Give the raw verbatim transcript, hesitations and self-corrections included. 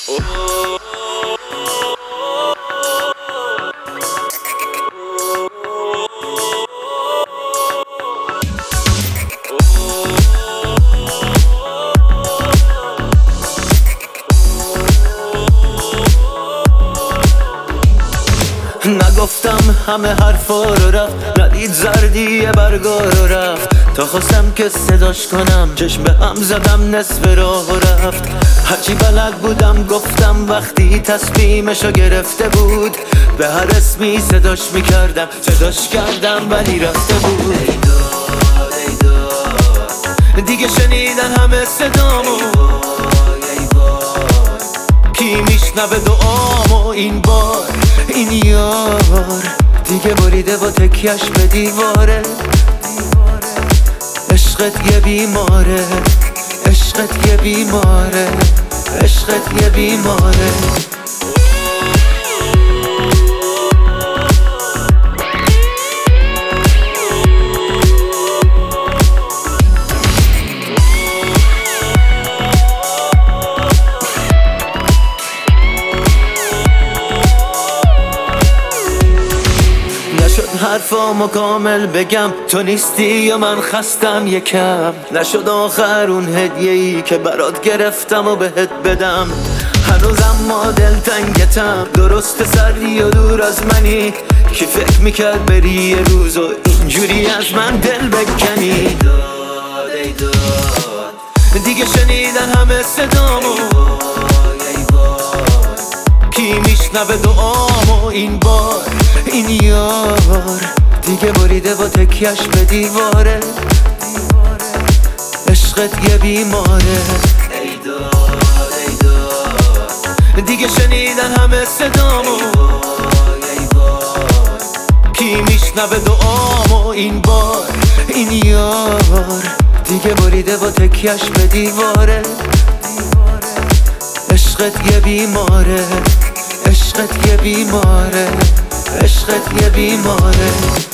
نگفتم همه حرفا رو رفت، ندید زردی برگا رو رفت. تا خواستم که صداش کنم چشم به هم زدم نصف راه رفت. هرچی بلد بودم گفتم وقتی تصمیمشو گرفته بود. به هر اسمی صداش میکردم، صداش کردم ولی رفته بود. ای داد ای داد دیگه شنیدن همه صدامو. کی میشنوه دعامو این بار؟ این یار دیگه بریده با تکیش به دیواره. عشقت یه بیماره، عشقت یه بیماره، عشقت یه بیماره. حرفامو کامل بگم تو نیستی یا من خستم یکم. نشد آخر اون هدیه‌ای که برات گرفتم و بهت بدم. هنوزم ما دلتنگتم، درست سردی و دور از منی. کی فکر میکرد بری یه روز و اینجوری از من دل بکنی. ای داد ای داد دیگه شنیدن همه صدامو. کی میشنوه دعامو این بار؟ این یار دیگه بریده با تکیش به دیواره. عشقت یه بیماره. ای داد ای داد دیگه شنیدن همه صدامو. کی میشنوه دعامو این بار؟ این یار دیگه بریده با تکیش به دیواره. عشقت یه بیماره، عشقت یه بیماره، عشقت یه بیماره.